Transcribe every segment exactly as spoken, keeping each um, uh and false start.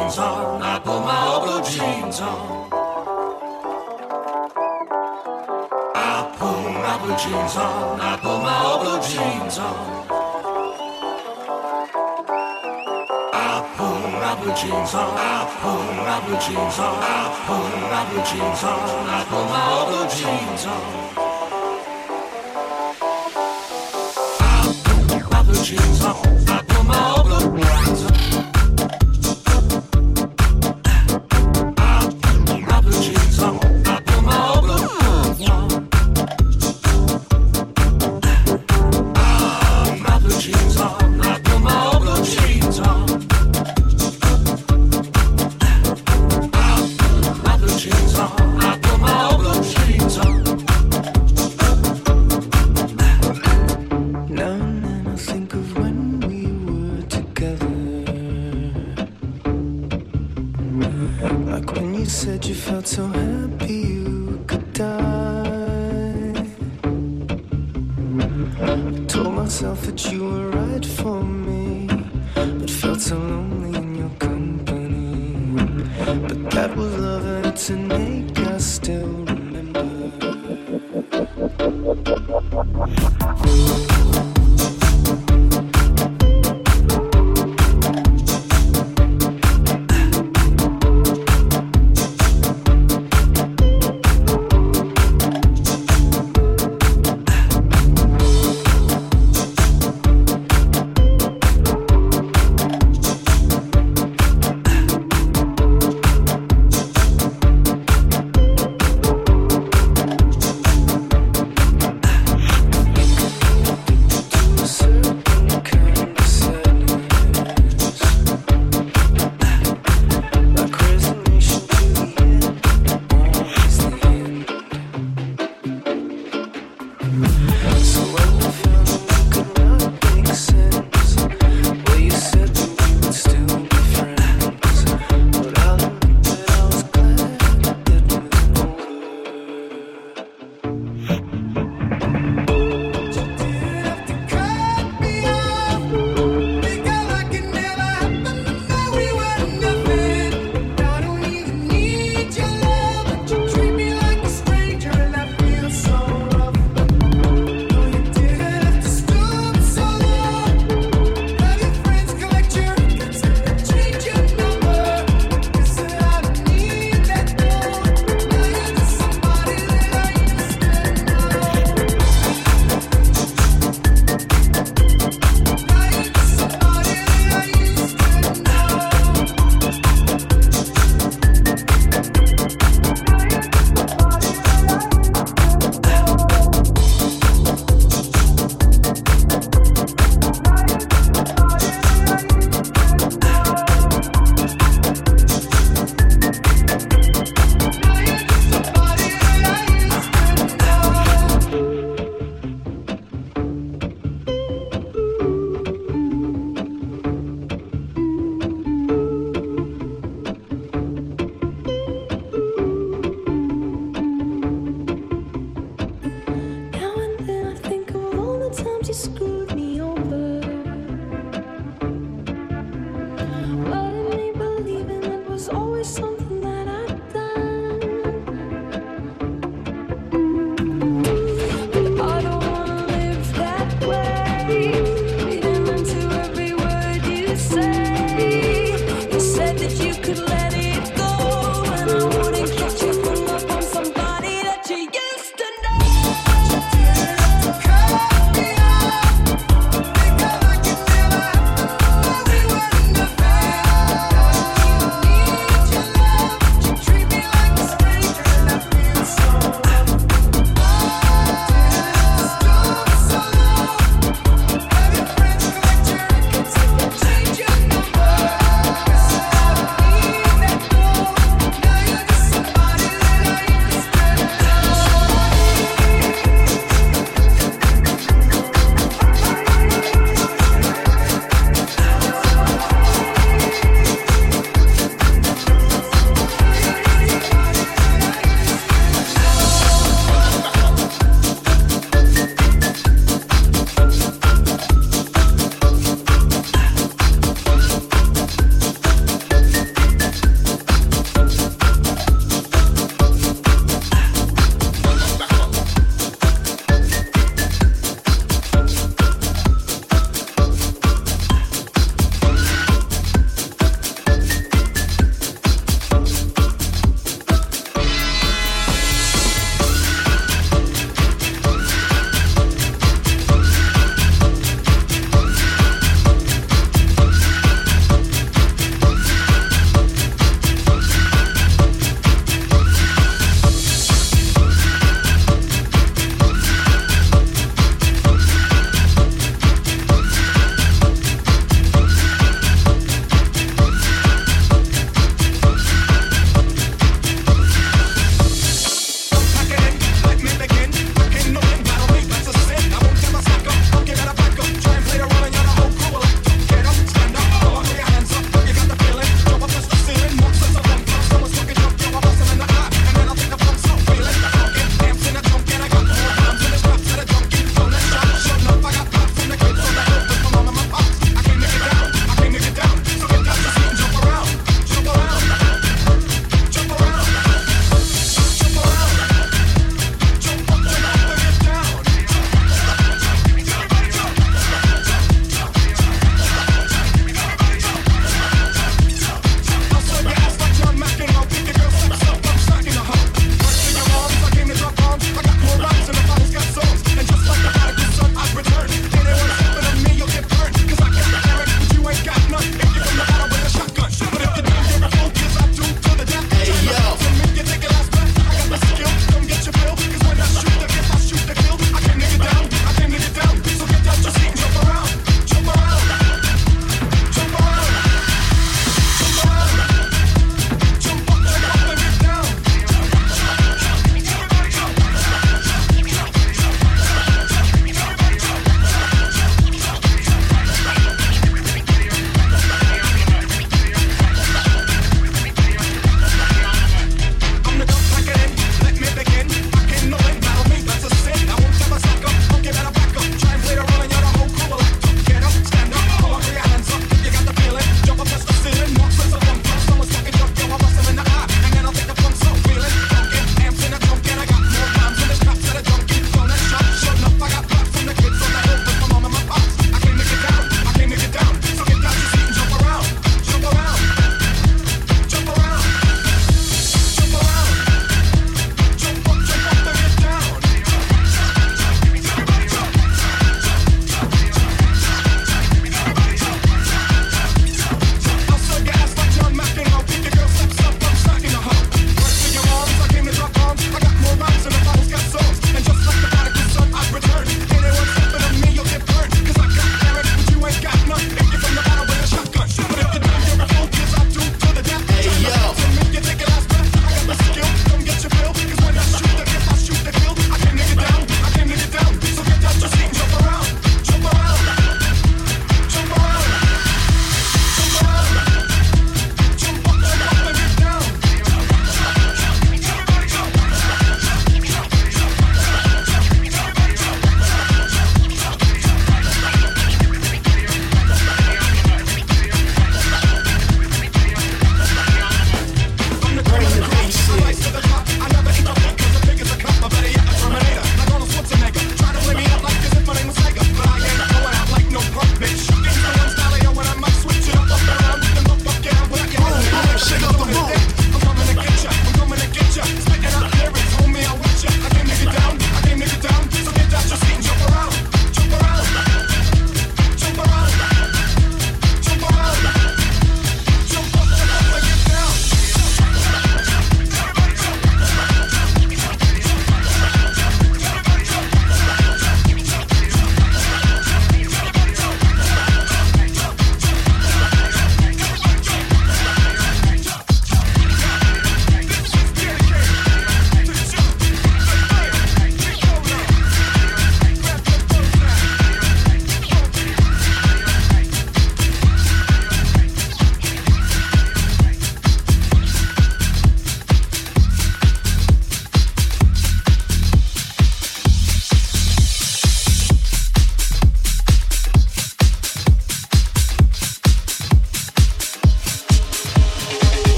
jeans on, I put my old blue jeans on. I put my blue jeans on, I put my old blue jeans on. I put my blue jeans on, I put my blue jeans on, I put my blue jeans on, I put my old blue jeans on. I put my blue jeans on, I put my old blue jeans on.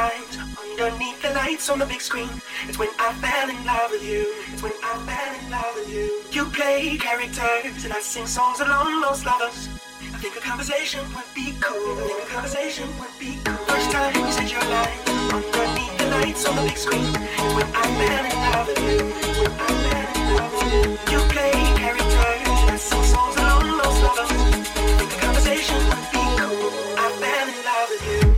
lines underneath the lights on the big screen. It's when I fell in love with you. It's when I fell in love with you. You play characters and I sing songs along those lovers. I think a conversation would be cool. I think a conversation would be cool. First time you said your line underneath the lights on the big screen. It's when I fell in love with you. It's when I fell in love with you. You play characters and I sing songs along those lovers. I think a conversation would be cool. I fell in love with you.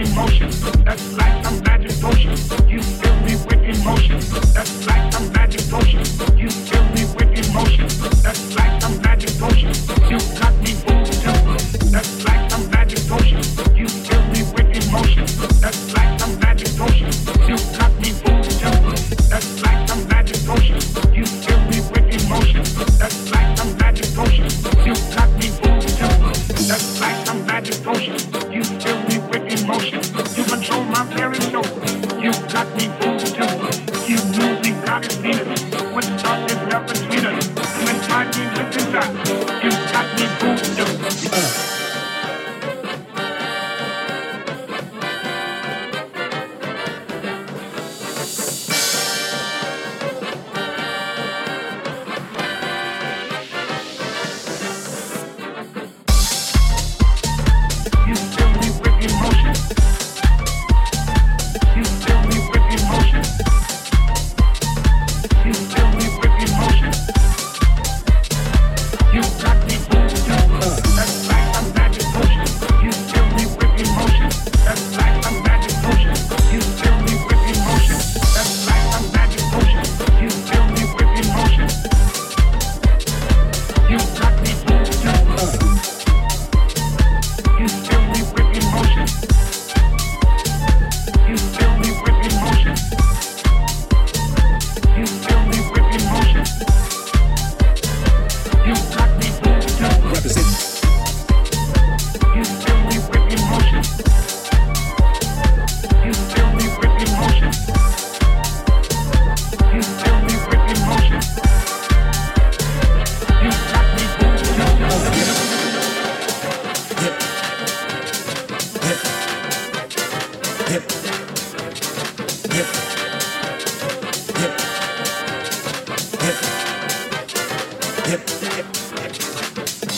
That's like some magic potion. You fill me with emotion. That's like some magic potion.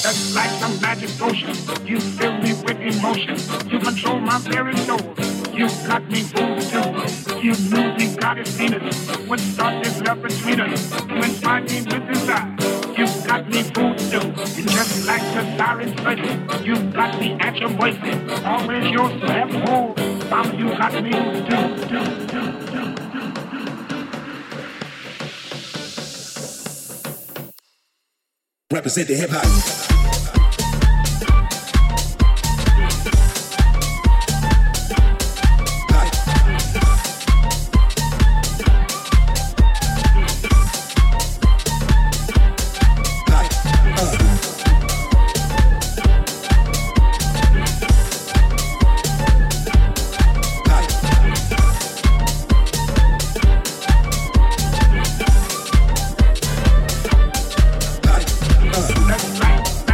Just like some magic potion, you fill me with emotion. You control my very soul. You got me voodoo. You knew the goddess Venus would start this love between us. You inspired me with desire. You got me voodoo. And just like the siren's pleasure, you got me at your mercy. Always yours to have hold. Mama, you got me voodoo. Do, do, do. Represent the hip hop. That's right.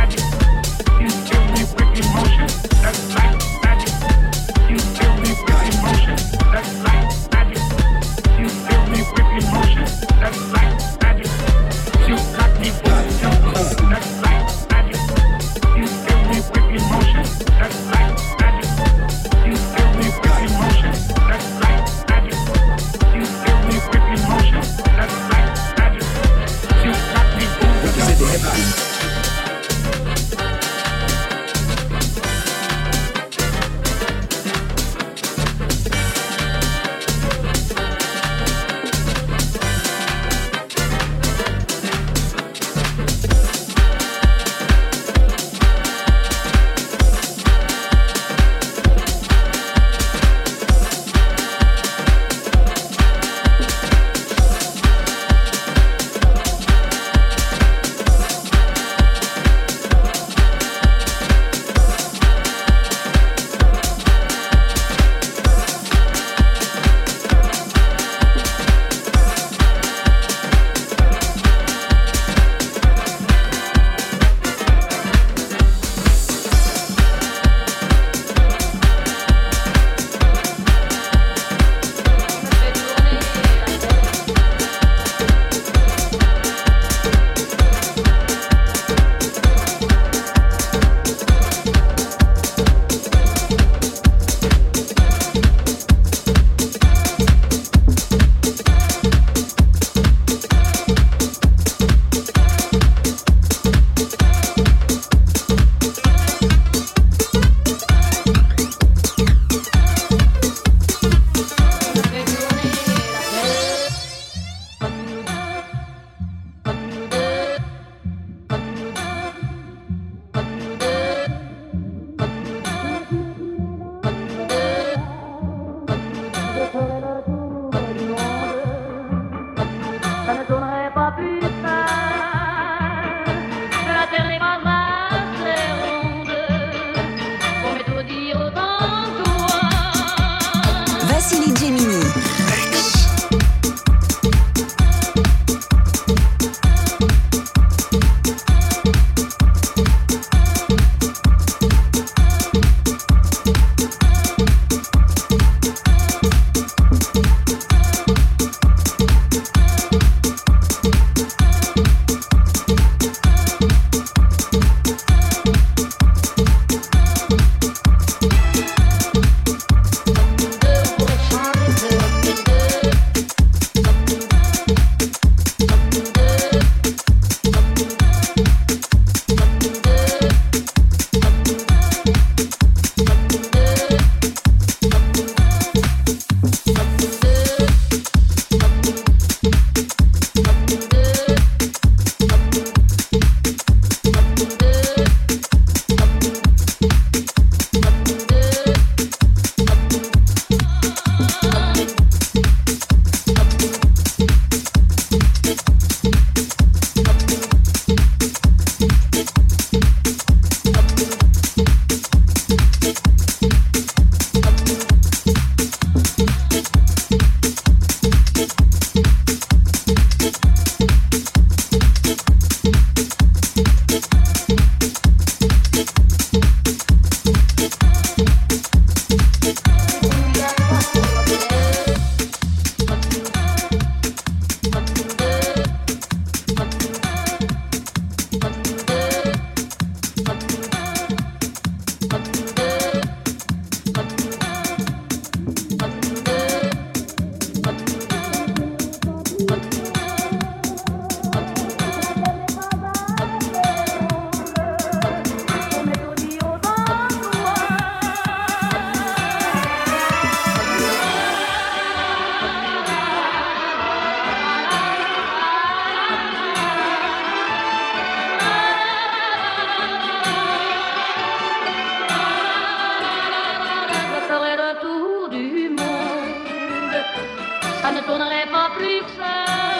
ne tournerait pas plus que ça.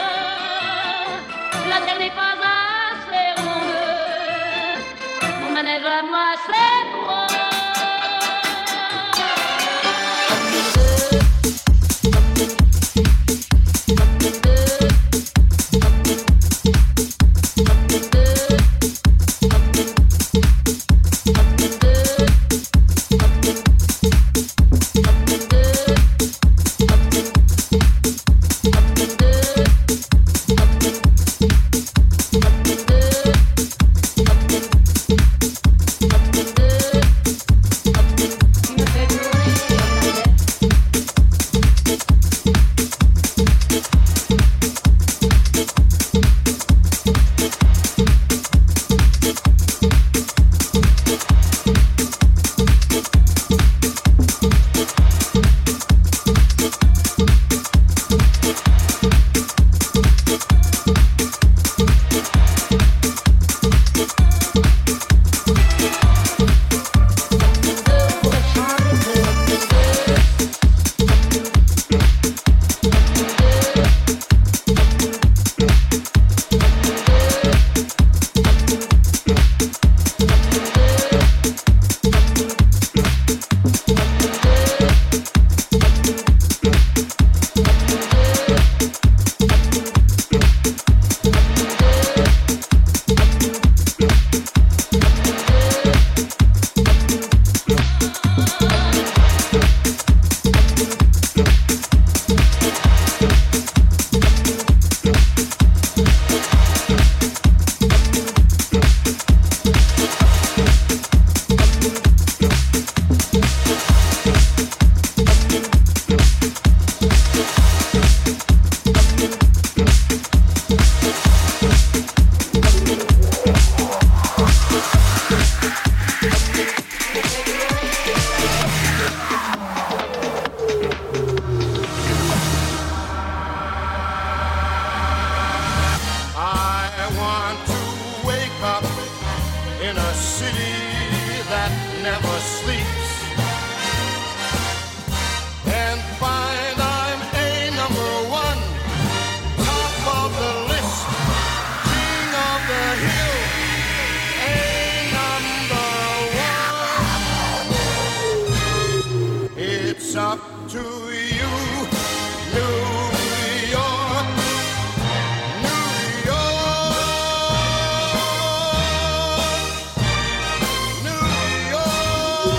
La terre n'est pas assez ronde, mon manège à moi c'est droit. New York.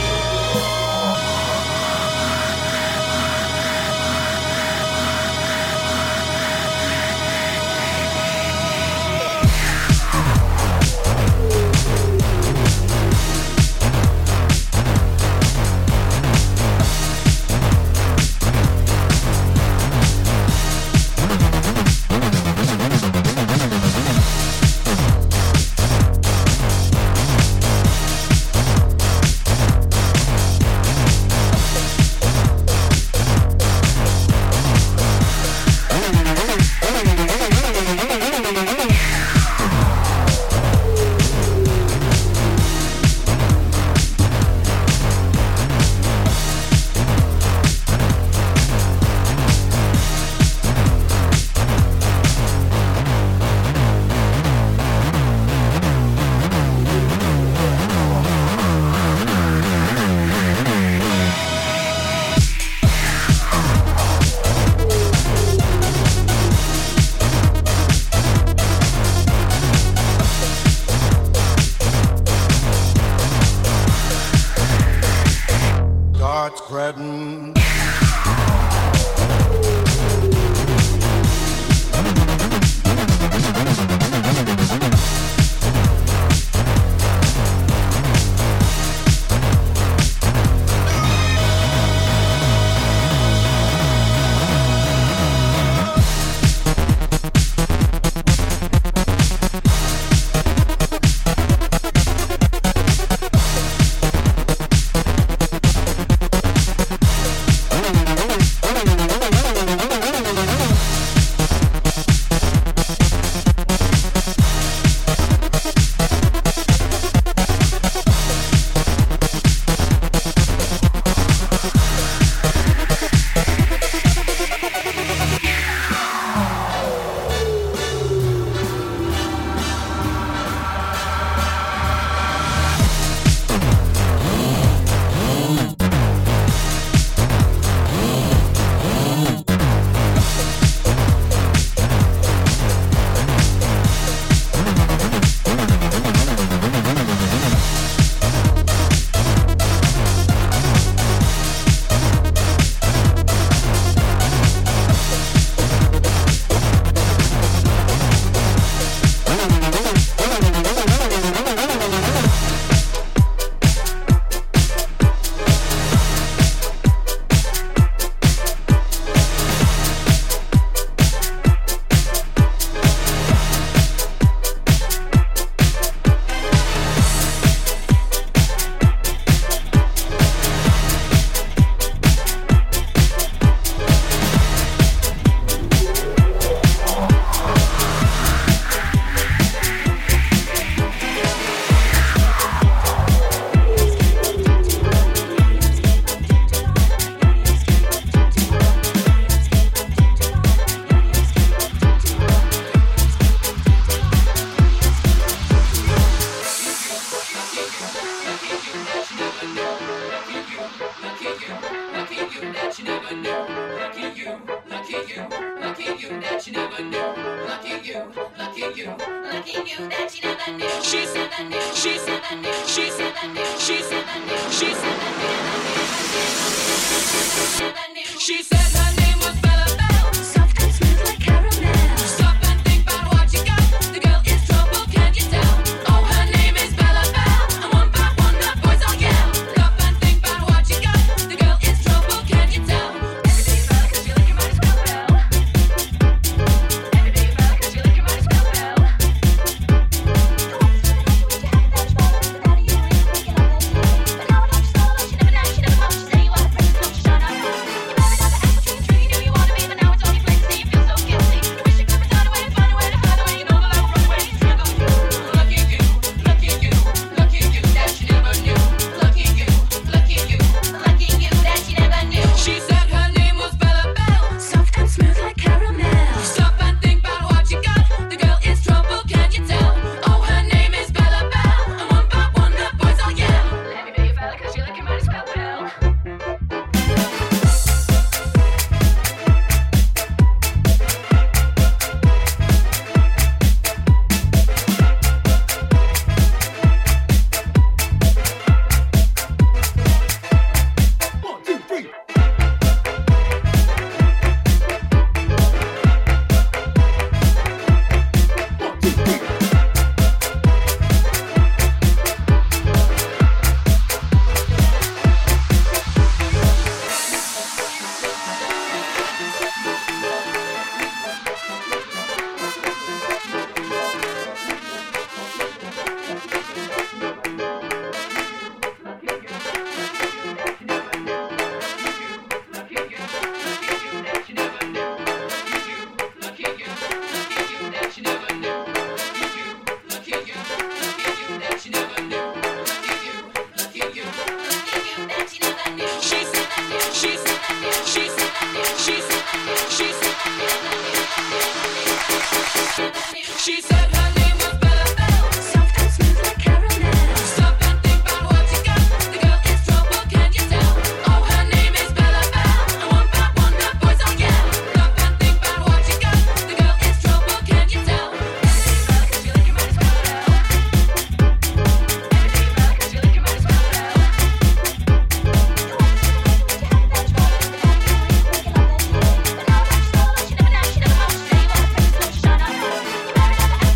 Shut up.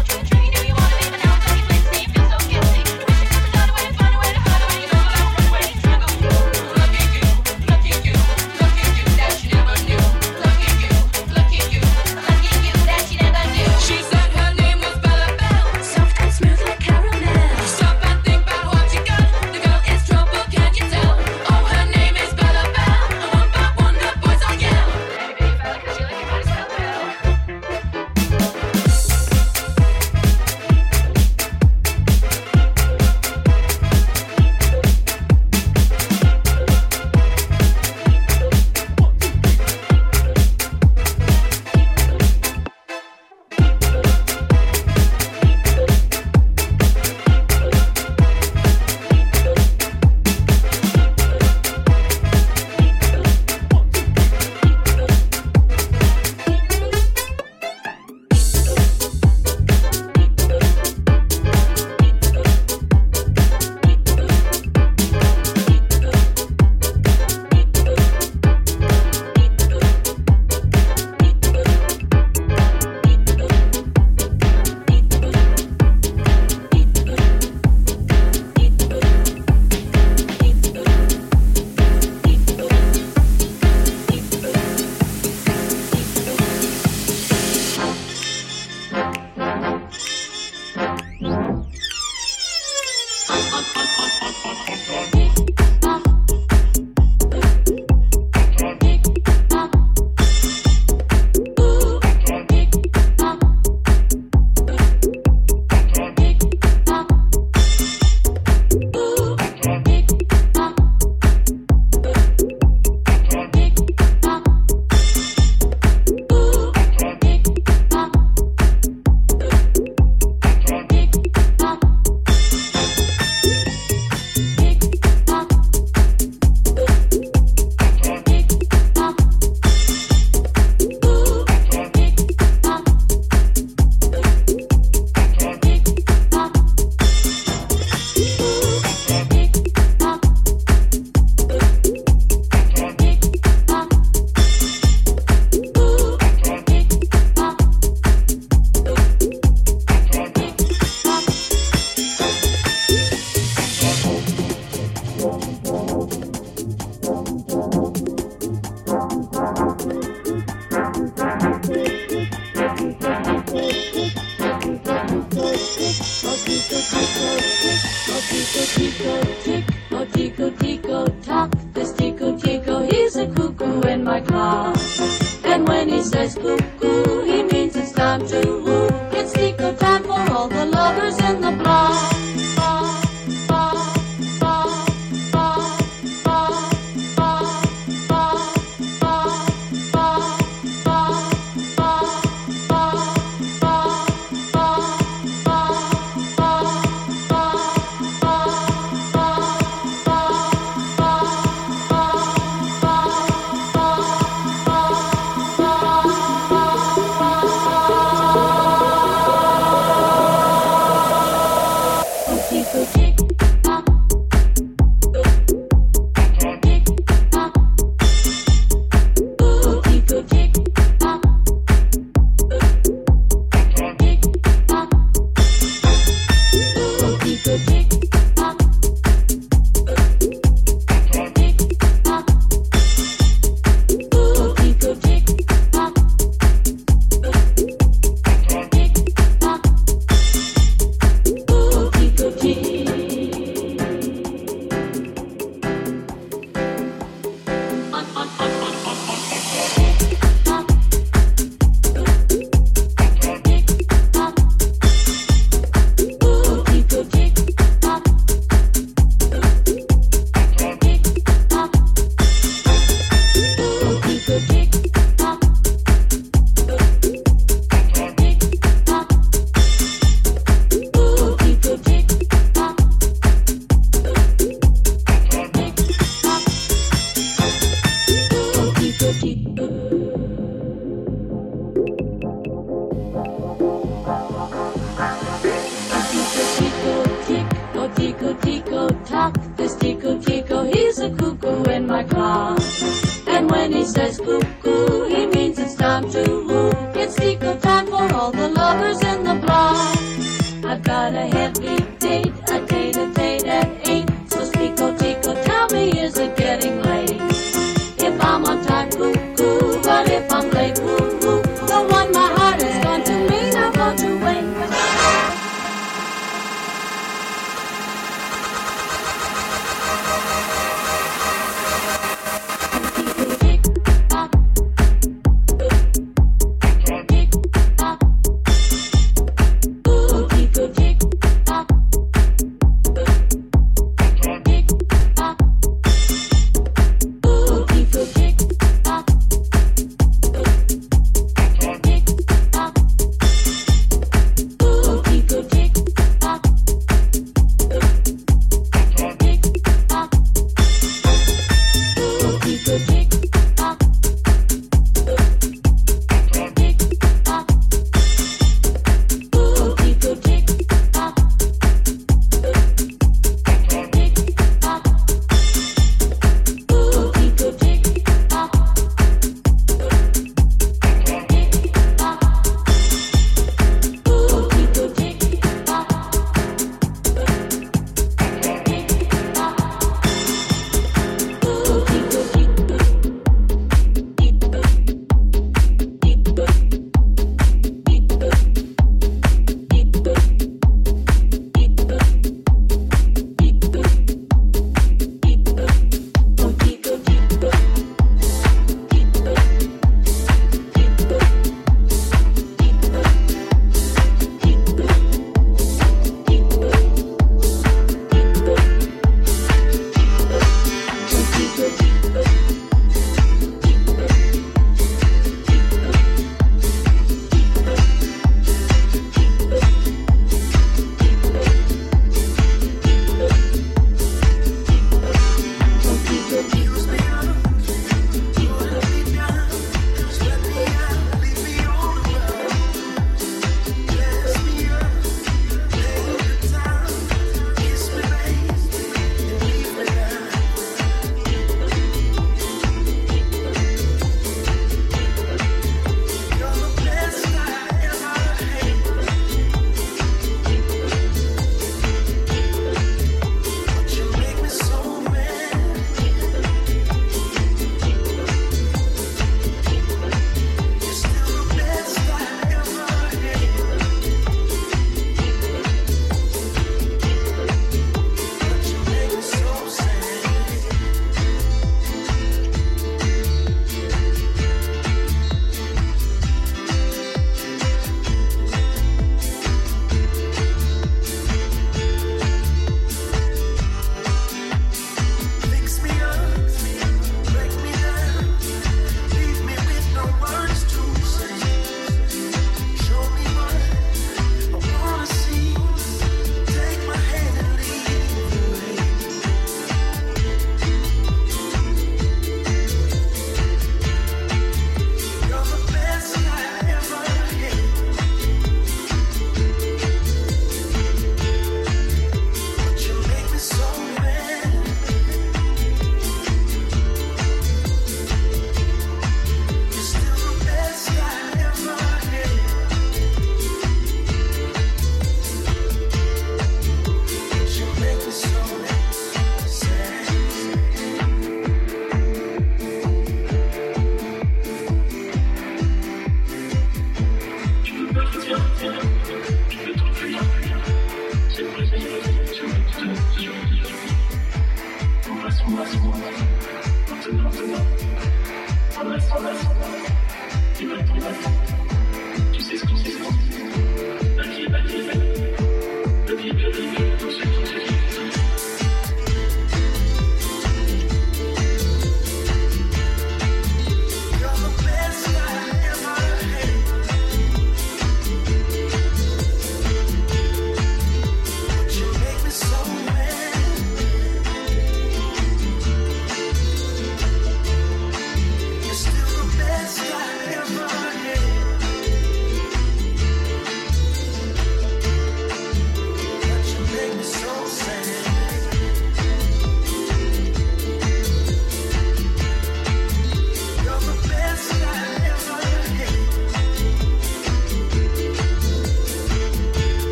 cuckoo, he means it's time to woo. It's Tico time for all the lovers in the block. Tick tock.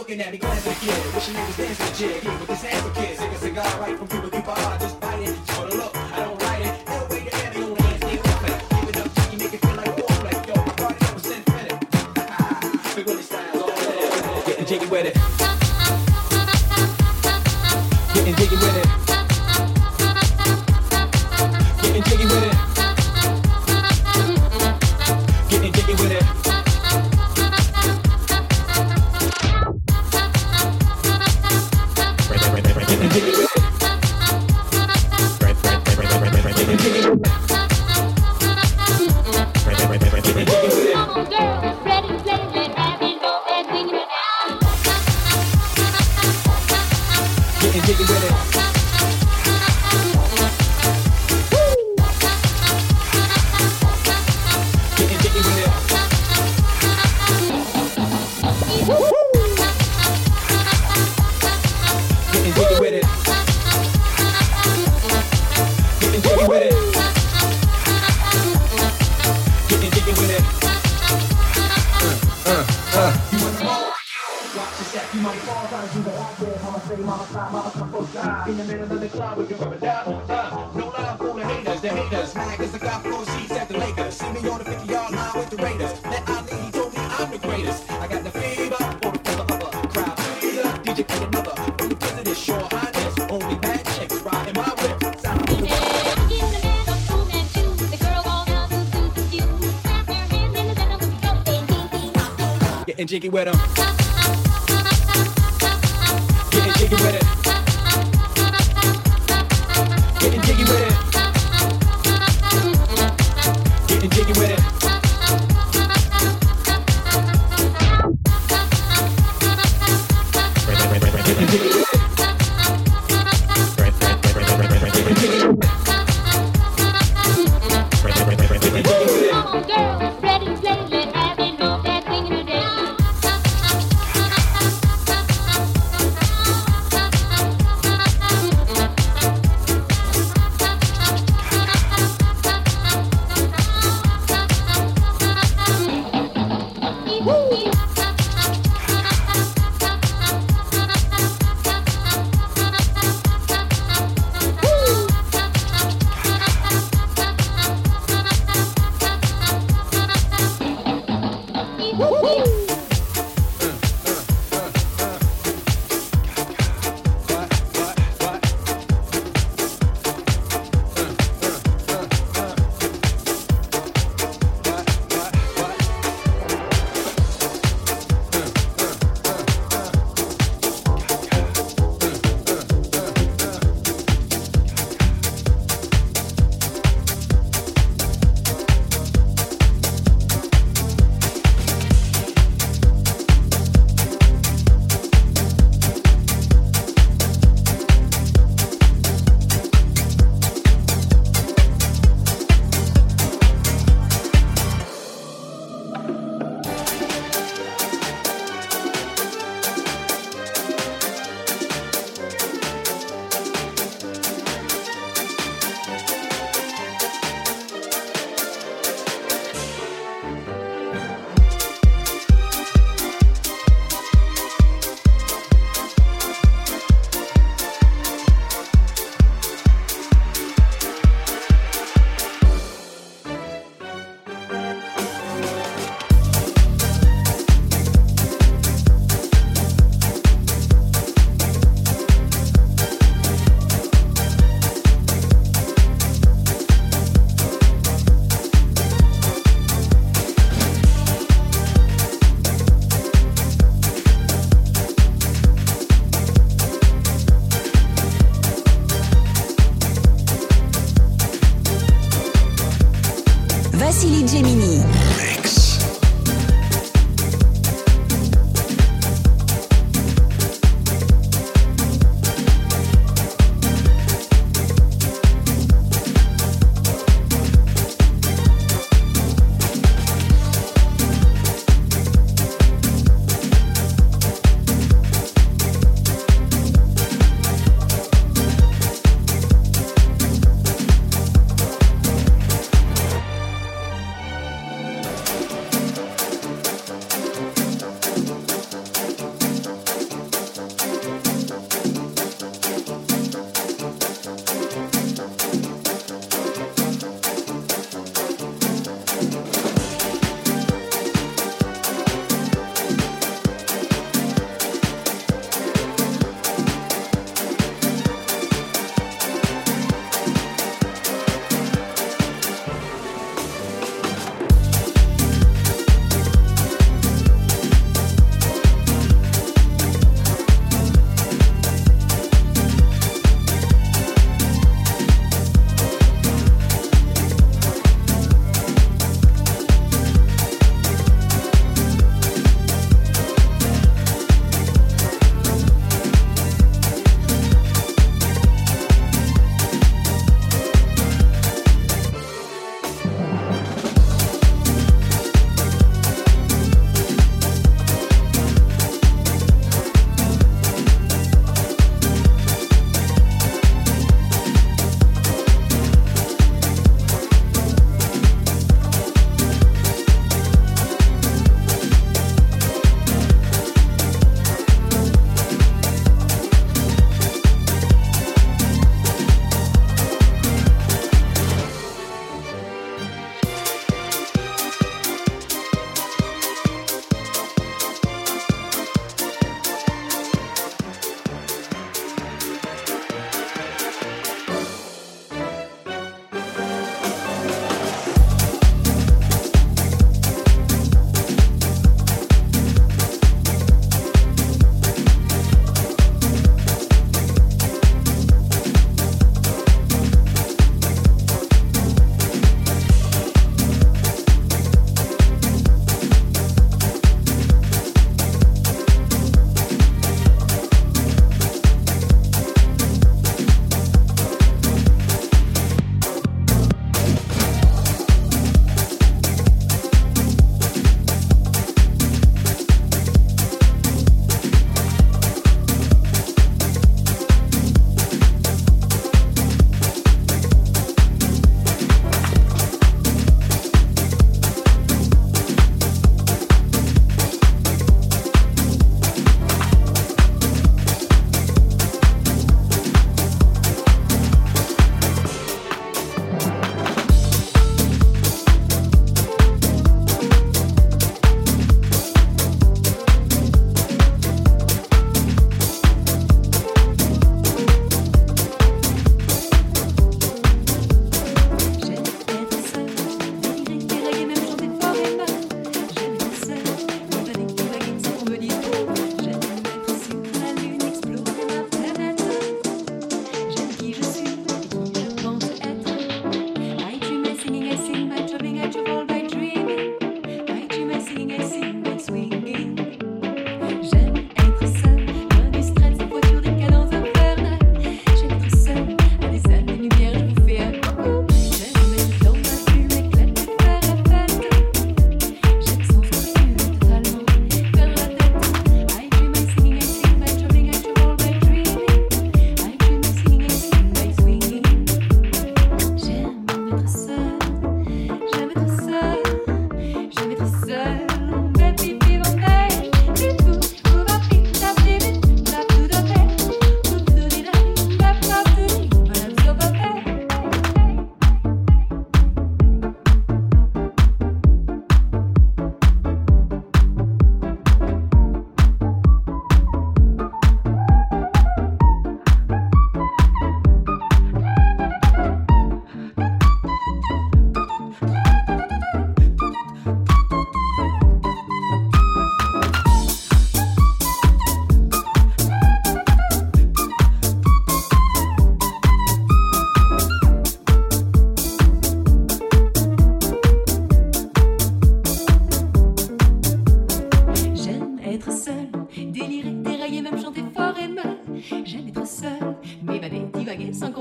looking at me, glancing at kid. Wishing they was dancing a jig. Here with this hand for kids. Take a cigar right from Cuba Cuba. I just bite it. For the look, I don't write it. No way to have me on the hands, they don't play. Give it up, you make it feel like foreplay. Yo, my party that was infinite. Big Willie styles all that. Getting jiggy with it. Getting jiggy with it. Getting jiggy with it. Getting jiggy with it. Getting jiggy with it. Come on, girls, ready to play, let happy go and sing it out. Getting jiggy with it. Getting jiggy with it. Getting jiggy with it. Getting jiggy with it. Getting jiggy with it. Uh, uh, uh. You wanna roll? Watch the step, you might fall down to the right there. Mama say, mama side, mama come both sides. In the middle of the club, we can rub it down. Uh, no love for the haters, the haters. Mag is the guy four seats at the Lakers. See me on the fifty-yard line with the Raiders. That Ali, he told me I'm the greatest. I got the fever, for the fella of a crowd pleaser. D J put another, from the president, sure highness. Only bad chicks riding my whip. Sound of the Getting jiggy with 'em. Getting jiggy with it. Getting jiggy with it. Getting jiggy with it. Getting jiggy with it. Come on, girls, ready to play, let happy go and sing it out. Vassili Gemini. Mix.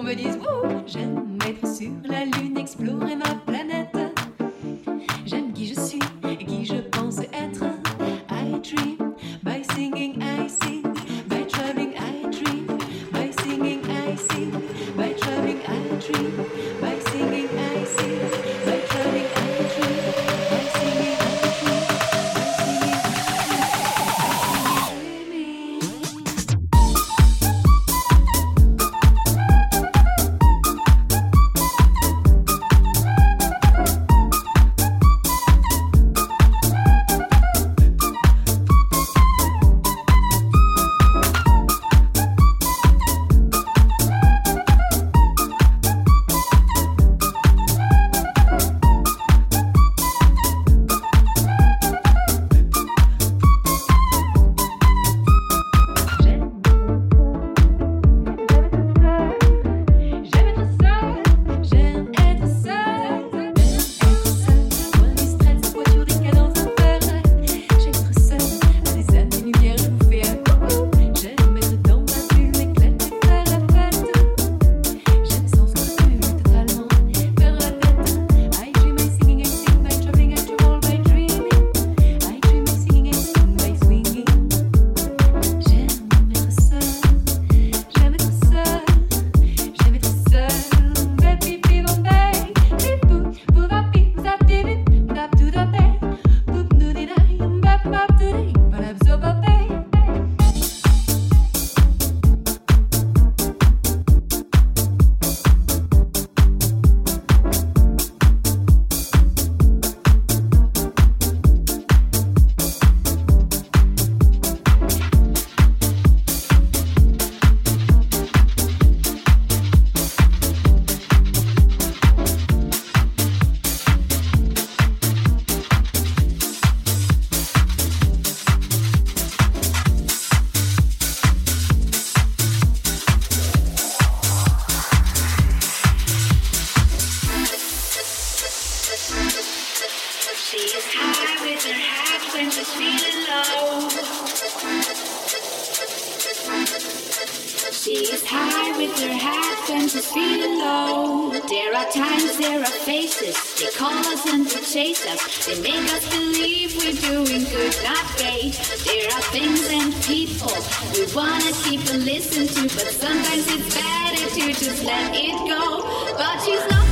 me dise wouh. J'aime être sur la lune, explorer ma planète. J'aime qui je suis et qui je pense être. I dream by singing, I sing. By traveling, I dream. By singing, I sing. By traveling, I dream. By singing, I sing. By traveling, I dream. By singing, I dream. She's high with her hat and she's feeling low. There are times, there are faces, they call us and they chase us. They make us believe we're doing good, not great. There are things and people we wanna keep and listen to, but sometimes it's better to just let it go. But she's not